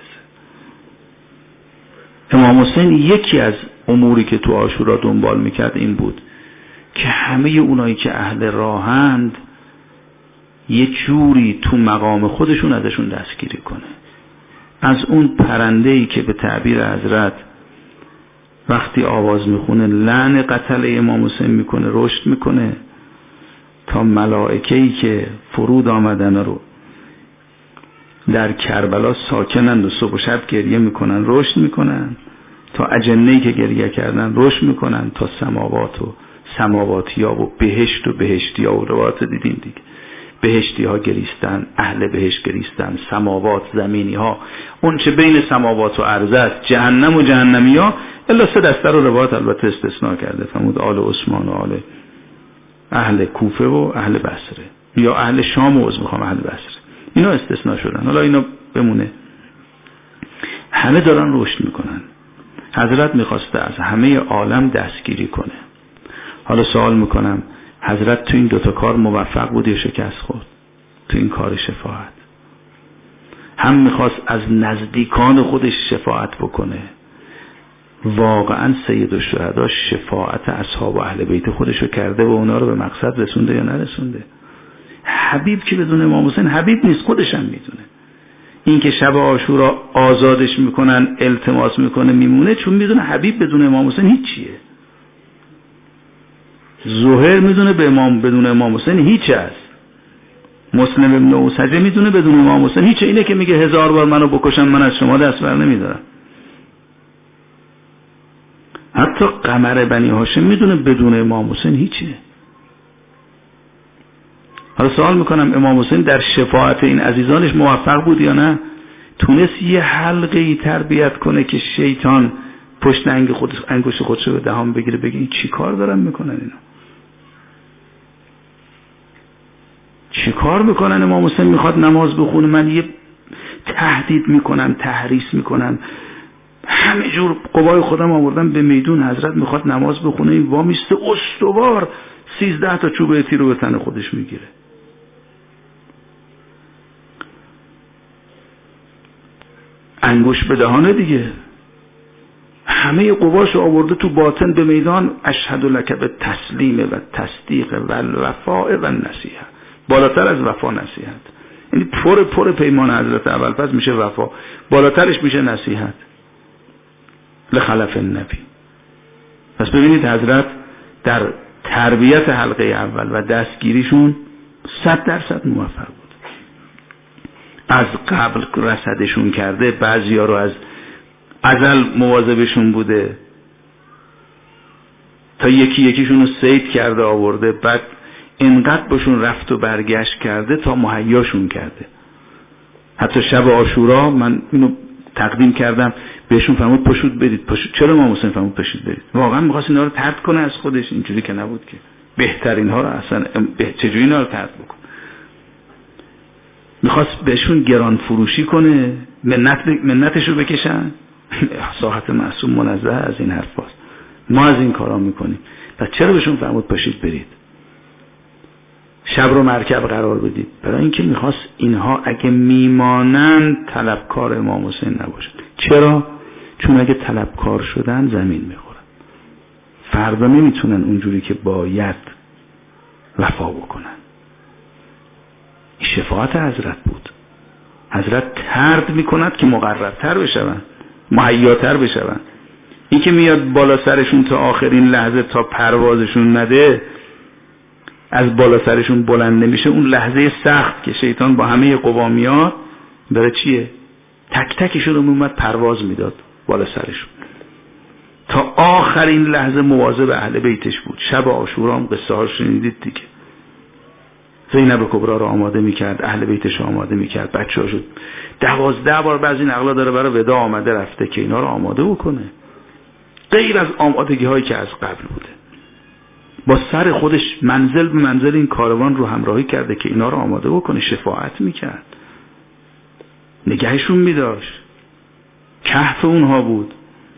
امام حسین یکی از اموری که تو عاشورا دنبال میکرد این بود که همه اونایی که اهل راهند یه جوری تو مقام خودشون ازشون دستگیری کنه. از اون پرنده‌ای که به تعبیر حضرت وقتی آواز میخونه لعن قتل امام حسین میکنه، رشد میکنه، تا ملائکه‌ای که فرود آمدن رو در کربلا ساکنند و صبح و شب گریه میکنن رشد میکنن، تا اجنه‌ای که گریه کردن رشد میکنن، تا سماوات و سماواتی‌ها و بهشت و بهشتی‌ها و روایات دیدیم دیگه. بهشتی ها گریستن، اهل بهشت گریستن، سماوات زمینی ها، اون چه بین سماوات و ارض است، جهنم و جهنمی ها، الا سه دسته رو روایت البته استثناء کرده، فرمود آل عثمان و آل اهل کوفه و اهل بصره، یا اهل شام و از میخوام اهل بصره، اینا استثناء شدن. حالا اینا بمونه، همه دارن رشد میکنن. حضرت میخواسته از همه عالم دستگیری کنه. حالا سوال میکنم حضرت تو این دوتا کار موفق بود یا شکست خورد؟ تو این کار شفاعت هم میخواست از نزدیکان خودش شفاعت بکنه. واقعا سید الشهدا شفاعت اصحاب و اهل بیت خودش رو کرده و اونا رو به مقصد رسونده یا نرسونده؟ حبیب که بدون امام حسین حبیب نیست، خودش هم میدونه. این که شب عاشورا آزادش میکنن، التماس میکنه میمونه، چون میدونه حبیب بدون امام حسین هیچیه. زهیر میدونه به امام بدون امام حسین هیچ است. مسلم ابن اوسجه میدونه بدون امام حسین هیچ. اینه که میگه هزار بار منو بکشن من از شما دست بر نمیدارم. حتی قمر بنی هاشم میدونه بدون امام حسین هیچیه. حالا سوال میکنم امام حسین در شفاعت این عزیزانش موفق بود یا نه؟ تونست یه حلقه‌ای تربیت کنه که شیطان پشت انگ خود انگشت خودشو به دهان بگیره بگه این چی کار دارن میکنن اینا؟ چی کار میکنن؟ امام حسین میخواد نماز بخونه، من یه تهدید میکنن، تحریص میکنن، همه جور قوای خودم آوردم به میدون. حضرت میخواد نماز بخونه، این وامیسته استوار سیزده تا چوب تیر رو به تن خودش میگیره. انگوش به دهانه دیگه، همه قواشو آورده تو باطن به میدان. اشهد لک به تسلیم و تصدیق و الوفاء و نصیحت، بالاتر از وفا نصیحت. یعنی پر پر پیمان حضرت اول پس میشه وفا، بالاترش میشه نصیحت لخلف النبی. پس ببینید حضرت در تربیت حلقه اول و دستگیریشون صد درصد موفق بود. از قبل رصدشون کرده، بعضیا رو از ازل مواظبشون بوده تا یکی یکیشون رو صید کرده آورده، بعد اینقدر باشون رفت و برگشت کرده تا مهیاشون کرده. حتی شب عاشورا من اینو تقدیم کردم بهشون، فرمود پاشید برید. پاشید. چرا امام حسین فرمود پاشید برید؟ واقعا می‌خواست اینا رو طرد کنه از خودش؟ اینجوری که نبود که بهترین ها رو اصلا چجوری اینا رو طرد بکنه؟ می‌خواست بهشون گران فروشی کنه، منت منتش رو بکشن. ساحت معصوم منزه از این حرفاست. ما از این کارا میکنیم. پس چرا بهشون فرمود پاشید برید؟ شب رو مرکب قرار بدید. برای اینکه میخواست اینها اگه میمانن طلبکار امام حسین نباشن. چرا؟ چون اگه طلبکار شدن زمین میخورن، فردا نمیتونن اونجوری که باید وفا بکنن. این شفاعت حضرت بود. حضرت ترد میکند که مقربتر بشون، مهیاتر بشون. این که میاد بالا سرشون تا آخرین لحظه، تا پروازشون نده، از بالا سرشون بلند نمیشه، اون لحظه سخت که شیطان با همه قوا میاد داره چیه؟ تک تکشون رو اومد پرواز میداد بالا سرشون. تا آخرین لحظه مواظب اهل بیتش بود. شب عاشورا هم قصه ها شنیدید دیگه. زینب کبرا رو آماده میکرد، اهل بیتش رو آماده میکرد، بچه ها شد دوازده بار بعضی نقلا داره برای ودا آمده رفته که اینا رو آماده بکنه، غیر از آمادگی هایی که از قبل بوده. با سر خودش منزل به منزل این کاروان رو همراهی کرده که اینا رو آماده بکنه، شفاعت میکرد، نگهشون میداشت، کهف اونها بود.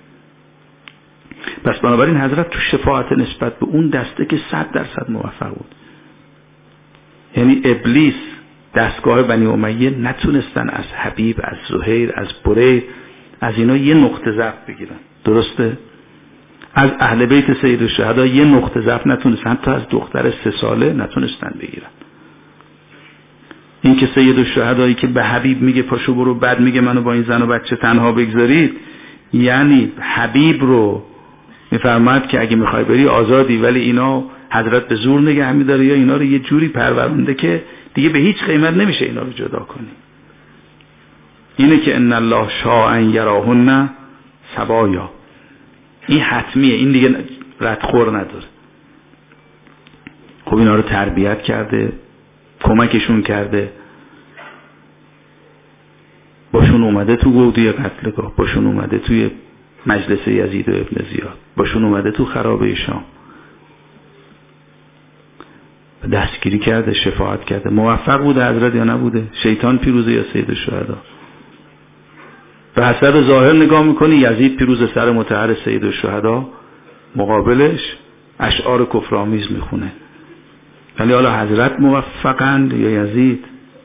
پس بنابراین حضرت تو شفاعت نسبت به اون دسته که صد درصد موفق بود. یعنی ابلیس، دستگاه بنی امیه نتونستن از حبیب، از زهیر، از بریر، از اینا یه نقطه ضعف بگیرن. درسته؟ از اهل بیت سید الشهدا یه نقطه ضعف نتونستن، حتی از دختر سه ساله نتونستن بگیرن. این که سید الشهدایی که به حبیب میگه پاشو برو، بعد میگه منو با این زن و بچه تنها بگذارید، یعنی حبیب رو میفرماد که اگه میخوای بری آزادی، ولی اینا حضرت به زور نگه می‌داره یا اینا رو یه جوری پرورنده که دیگه به هیچ قیمت نمیشه اینا رو جدا کنی. اینه که ان الله شاء ان یراهن سوایا، این حتمیه، این دیگه ردخور نداره. خب اینا رو تربیت کرده، کمکشون کرده، باشون اومده تو گودی قتلگاه، باشون اومده توی مجلس یزید و ابن زیاد، باشون اومده تو خرابه شام، دستگیری کرده، شفاعت کرده. موفق بوده حضرت یا نبوده؟ شیطان پیروزه یا سید الشهدا؟ به حسب ظاهر نگاه میکنی یزید پیروز سر مطهر سید الشهدا، مقابلش اشعار کفرآمیز میخونه. ولی حالا حضرت موفقند یا یزید؟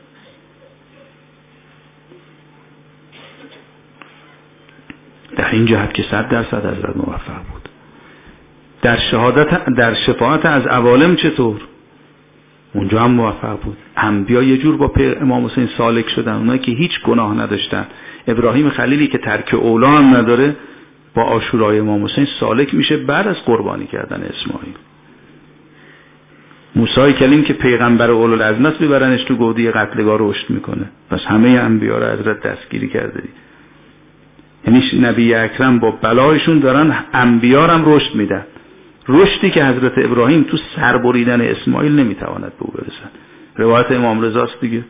در این جهت که صد درصد حضرت موفق بود. در شهادت، در شفاعت از عوالم چطور؟ اونجا هم موفق بود. انبیا یه جور با پیر امام حسین سالک شدن، اونایی که هیچ گناه نداشتن. ابراهیم خلیلی که ترک اولا هم نداره با عاشورای امام حسین سالک میشه بعد از قربانی کردن اسماعیل. موسی کلیم که پیغمبر اولوالعزم است ببرنش تو گودی قتلگاه رشد میکنه. پس همه انبیا رو حضرت دستگیری کرده. یعنی نبی اکرم با بلایشون دارن انبیا هم رشد میدن. رشدی که حضرت ابراهیم تو سر بریدن اسماعیل نمیتواند به او برسن. روایت امام رضاست دیگه.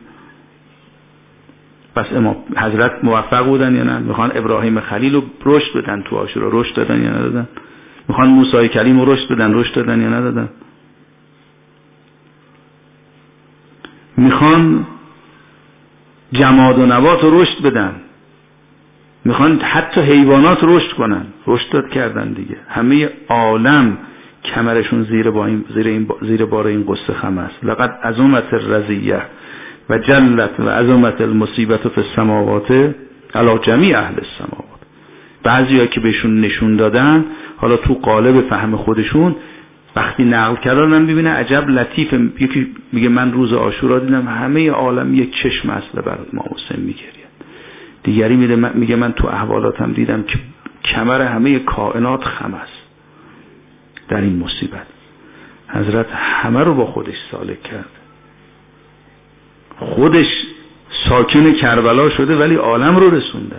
پس امام حضرت موفق بودن یا نه؟ میخوان ابراهیم خلیل رو رشد بدن تو عاشورا، رشد دادن یا ندادن؟ میخوان موسی کلیم رو رشد بدن، رشد دادن یا ندادن؟ میخوان جماد و نبات رو رشد بدن، میخوان حتی حیوانات رشد کنن، رشد داد کردن دیگه. همه عالم کمرشون زیر با این زیر این زیر بار این قصه خم است. لقد عظمت الرزیه و جلت و عظمت المصیبت فی السماوات علی جمیع اهل السماوات. بعضیا که بهشون نشون دادن، حالا تو قالب فهم خودشون وقتی نقل کردن ببینه عجب لطیف. یکی میگه من روز عاشورا دیدم همه عالم یک چشم اصله بر امام حسین میگرید. دیگری میگه من, میگه من تو احوالاتم دیدم که کمر همه کائنات خم است در این مصیبت. حضرت همه رو با خودش سالک کرد، خودش ساکن کربلا شده ولی عالم رو رسونده.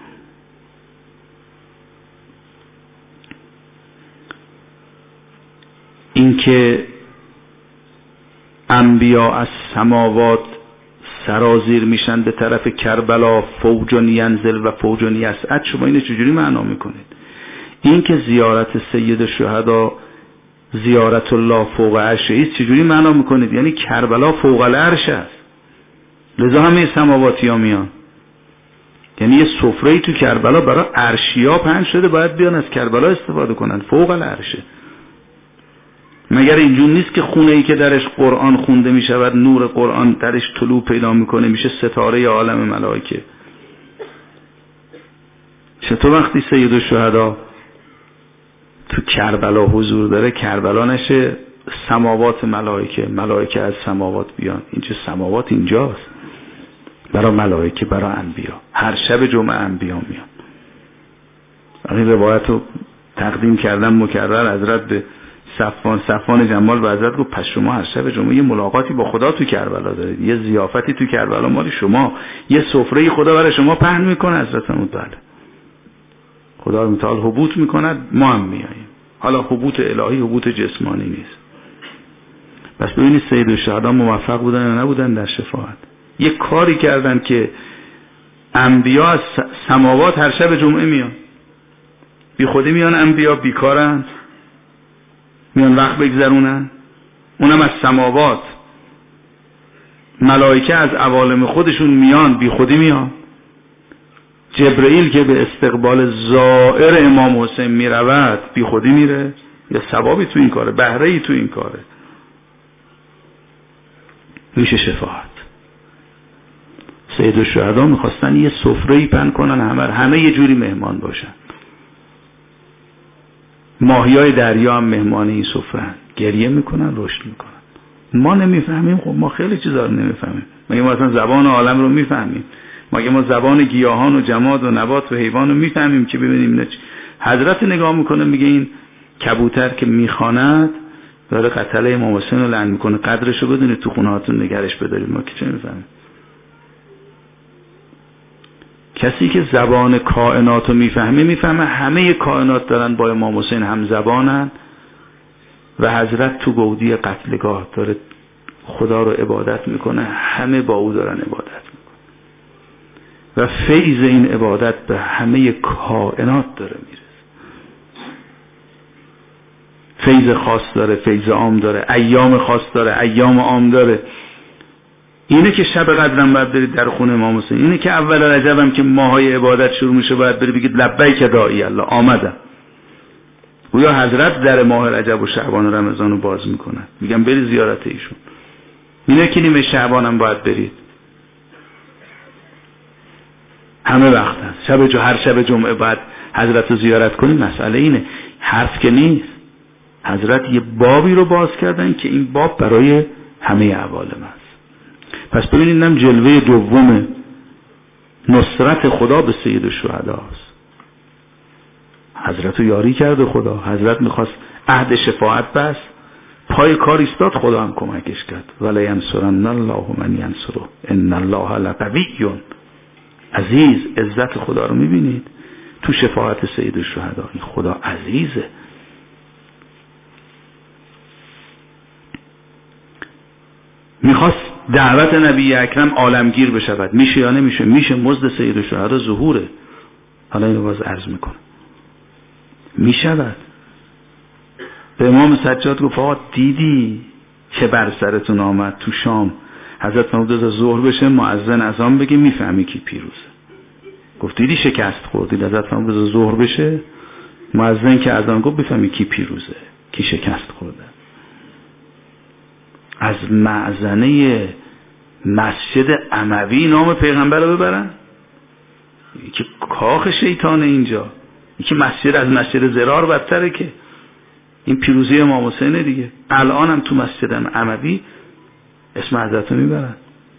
این که انبیا از سماوات سرازیر میشن به طرف کربلا، فوجن ینزل و فوجن یصعد، شما اینو چجوری معنا میکنید؟ این که زیارت سید الشهدا زیارت الله فوق عرش است چجوری معنا میکنید؟ یعنی کربلا فوق العرش است، لذا همه سماواتی ها میان. یعنی یه سفره‌ای تو کربلا برای عرشیا پهن شده، باید بیان از کربلا استفاده کنن، فوق العرشه. مگر اینجور نیست که خونه ای که درش قرآن خونده می شود، نور قرآن درش طلوع پیدا میکنه، میشه ستاره عالم ملائکه؟ چطور وقتی سید الشهدا تو کربلا حضور داره، کربلا نشه سماوات ملائکه، ملائکه از سماوات بیان؟ اینجا سماوات اینجاست برای ملائکه، برای انبیا. هر شب جمعه انبیا میان. این روایت رو تقدیم کردم مکرر. حضرت به صفوان صفوان جمال و حضرت گفت پس شما هر شب جمعه یه ملاقاتی با خدا تو کربلا دارید، یه ضیافتی تو کربلا مال شما، یه سفره خدا برای شما پهن میکنه. حضرت فرمود بله، خدا متعال حبوط میکند، ما هم میاییم. حالا حبوط الهی حبوط جسمانی نیست. پس ببینید سید الشهدا موفق بودن یا نبودن در شفاعت؟ یه کاری کردن که انبیا از سماوات هر شب جمعه میان، بی خودی میان، انبیا بیکارن میان وقت بگذرونن، اونم از سماوات. ملائکه از عوالم خودشون میان، بی خودی میان. جبرئیل که به استقبال زائر امام حسین میرود بی خودی میره؟ یا ثوابی تو این کاره، بهره‌ای تو این کاره؟ میشه شفاعت. سید الشهدا میخواستن یه سفره‌ای پهن کنن، همه همه یه جوری مهمان باشن. ماهیای دریا هم مهمان این سفره، گریه میکنن، رشد میکنن. ما نمیفهمیم. خب ما خیلی چیزا رو نمیفهمیم. مگه ما اصلا زبان عالم رو میفهمیم؟ مگه ما زبان گیاهان و جماد و نبات و حیوان رو میفهمیم که ببینیم اینا چی؟ حضرت نگاه میکنه میگه این کبوتر که میخواند داره قتله امام حسین رو لعن میکنه، قدرش رو بدونید تو خونه هاتون نگرش بدارید. ما که چه میفهمیم؟ کسی که زبان کائنات رو میفهمه میفهمه همه کائنات دارن با امام حسین هم زبانن و حضرت تو گودی قتلگاه داره خدا رو عبادت میکنه، همه با او دارن عبادت میکنن و فیض این عبادت به همه کائنات داره میرسه. فیض خاص داره، فیض عام داره، ایام خاص داره، ایام عام داره. اینه که شب قدرم باید برید در خونه امام حسین، اینه که اول رجب هم که ماهای عبادت شروع میشه باید برید بگید لبیک داعی الله، آمدم. گویا حضرت در ماه رجب و شعبان و رمضان رو باز میکنن، میگم برید زیارت ایشون. اینه که نیمه شعبان هم باید برید، همه وقت هست. شب جو هر شب جمعه بعد حضرت رو زیارت کنید، مسئله اینه، حرف که نیست. حضرت یه بابی رو باز کردن که این باب برای همه عوالم است. پس ببینید هم جلوه دوم نصرت خدا به سید الشهدا است. حضرت رو یاری کرده خدا، حضرت میخواست عهد شفاعت بست، پای کار ایستاد، خدا هم کمکش کرد. ولا ینصرن الله من ینصره ان الله لقوی. عزیز، عزت خدا رو میبینید تو شفاعت سید الشهدا. این خدا عزیزه. میخواست دعوت نبی اکرم عالمگیر بشود، میشه یا نمیشه؟ میشه. مزد سید الشهدا ظهوره. حالا اینو باز عرض میکنم، میشود. به امام سجاد گفت آقا دیدی چه بر سرتون آمد تو شام؟ حضرت فرمود ظهر بشه مؤذن اذان بگه میفهمی کی پیروزه. گفت دیدی شکست خوردید؟ حضرت فرمود ظهر بشه مؤذن که اذان گفت بفهمی کی پیروزه، کی شکست خورده. از معزنه مسجد اموی نام پیغمبر رو ببرن؟ که کاخ شیطان اینجا، که مسجد از مسجد زرار بدتره. که این پیروزی امام حسین دیگه. الان هم تو مسجد اموی اسم حضرت رو میبرن.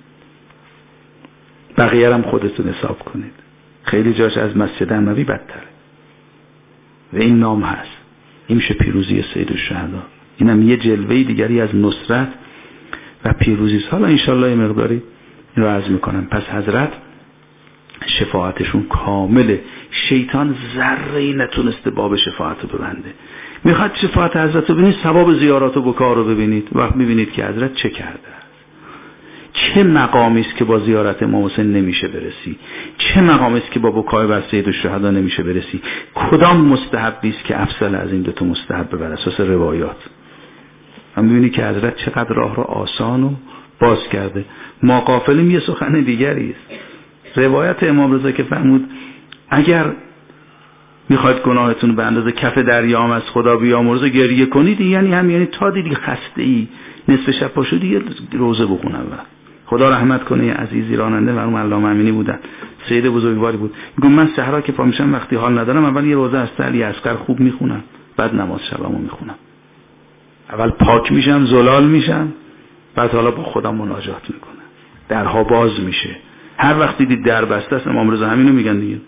بقیه هم خودتون حساب کنید، خیلی جاش از مسجد اموی بدتره و این نام هست. این میشه پیروزی سید الشهدا. اینم یه جلوه دیگری از نصرت و پیروزی است. حالا انشالله یه مقداری این رو عرض میکنم. پس حضرت شفاعتشون کامله، شیطان ذره‌ای نتونسته باب شفاعت رو ببنده. میخواد شفاعت حضرت رو ببینید، ثواب زیارات و بکار رو ببینید، وقت میبینید که حضرت چه کرده است. چه مقامی است که با زیارت امام حسین نمیشه برسی، چه مقامی است که با بکای بر سید الشهدا نمیشه برسی. کدام مستحبی است که افضل از این دو تا مستحب بر اساس روایات. هم میبینید که حضرت چقدر راه رو آسان و باز کرده. ما غافلیم یه سخن دیگری است. روایت امام رضا که فرمود اگر میخواید گناهتون به اندازه کف دریام از خدا بیامرزه گریه کنید، یعنی هم یعنی تا دیدی خسته ای نصف شب پا شدی یه روزه بخونم. خدا رحمت کنه یه عزیزی راننده مرحوم علامه امینی بودن، سید بزرگواری بود. میگم من صحرا که پا میشم وقتی حال ندارم اول یه روزه از علی اصغر خوب میخونم، بعد نماز شبمو میخونم. اول پاک میشم، زلال میشم، بعد حالا با خودم مناجات میکنم. درها باز میشه. هر وقت دیدید در بسته است، امام رضا همینو میگن دیگه،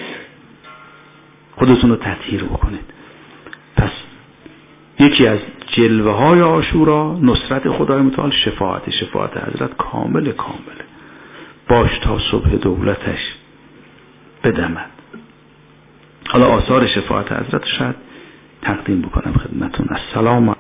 خودتون رو تطهیر بکنید. پس یکی از جلوه های عاشورا نصرت خدای متعال شفاعت. شفاعت حضرت کامل کامله. باش تا صبح دولتش بدمد. حالا آثار شفاعت حضرت شاید تقدیم بکنم خدمتون. السلام